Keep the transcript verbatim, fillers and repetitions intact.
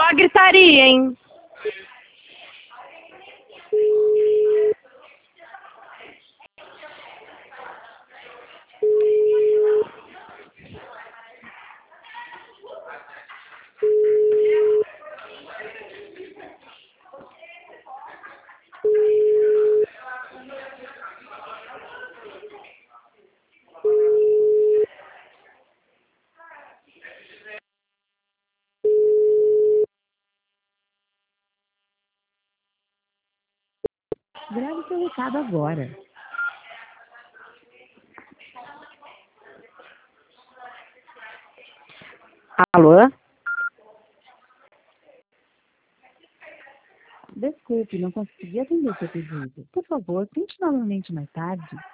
a gritaria, hein? Grave seu recado agora. Alô? Desculpe, não consegui atender seu pedido. Por favor, tente novamente mais tarde.